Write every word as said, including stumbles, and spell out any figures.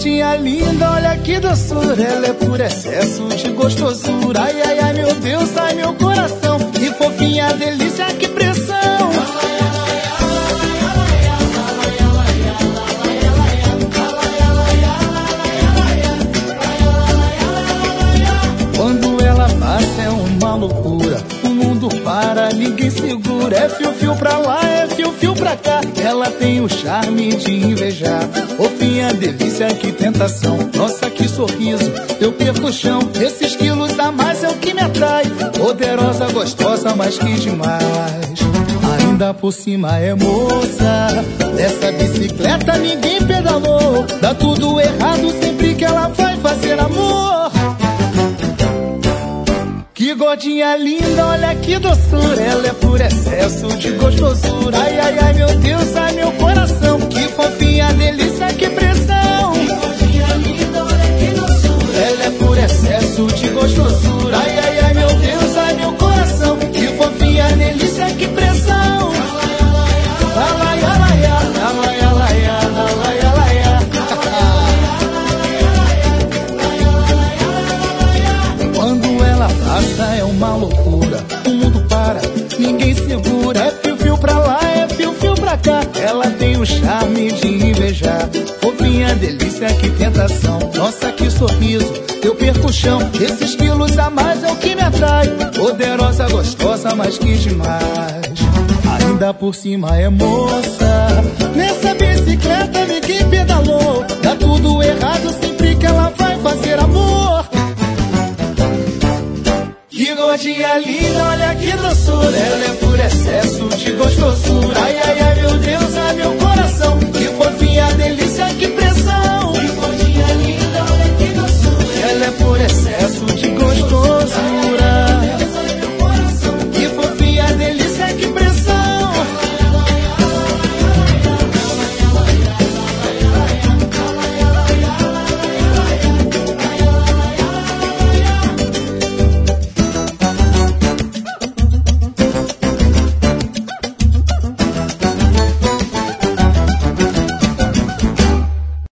gordinha linda, olha que doçura. Ela é por excesso de gostosura. Ai, ai, ai, meu Deus, ai meu coração. Que fofinha, delícia, que pressão. Quando ela passa é uma loucura. O mundo para, ninguém segura. É fio-fio pra lá, é fio-fio pra cá. Ela tem o charme de invejar. Fofinha, delícia, que tentação. Nossa, que sorriso, eu perco o chão. Esses quilos a mais é o que me atrai. Poderosa, gostosa, mas que demais. Ainda por cima é moça. Dessa bicicleta ninguém pedalou. Dá tudo errado sempre que ela vai fazer amor. Que gordinha linda, olha que doçura. Ela é por excesso de gostosura. Ai, ai, ai, meu Deus, ai, meu coração. Que fofinha, delícia, que pressão. Que gordinha linda, olha que doçura. Ela é por excesso de gostosura. Ai, ai, ai, meu Deus, ai, meu coração. Que fofinha, delícia, que pressão. Alai, alai, alai, alai, alai, alai. Quando ela passa é uma loucura. O mundo para, ninguém segura. É fio-fio pra lá, é fio-fio pra cá. Ela tem o charme de invejar. Fofinha, delícia, que tentação. Nossa, que sorriso, eu perco o chão. Esses quilos a mais é o que me atrai. Poderosa, gostosa, mas que demais. Ainda por cima é moça. Nessa bicicleta ninguém pedalou. Dá tudo errado sempre que ela vai fazer amor. Que gordinha linda, olha que doçura. Ela é por excesso de gostosura. Ai, ai, ai, meu Deus, ai, meu coração. Que fofinha, delícia, que pressão.